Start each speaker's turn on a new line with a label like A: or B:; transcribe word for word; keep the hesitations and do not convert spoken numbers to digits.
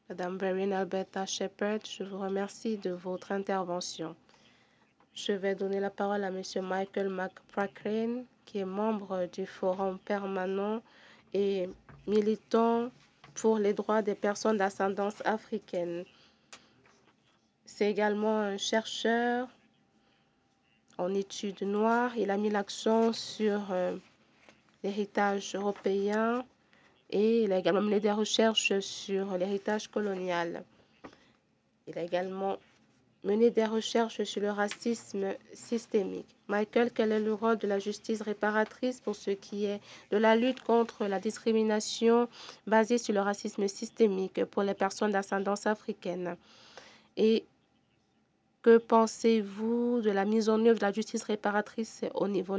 A: Madame Verena Alberta Shepherd, je vous remercie de votre intervention. Je vais donner la parole à Monsieur Michael McCracken, qui est membre du Forum permanent et militant pour les droits des personnes d'ascendance africaine. C'est également un chercheur en études noires. Il a mis l'accent sur euh, l'héritage européen et il a également mené des recherches sur l'héritage colonial. Il a également mené des recherches sur le racisme systémique. Michael, quel est le rôle de la justice réparatrice pour ce qui est de la lutte contre la discrimination basée sur le racisme systémique pour les personnes d'ascendance africaine? Et que pensez-vous de la mise en œuvre de la justice réparatrice au niveau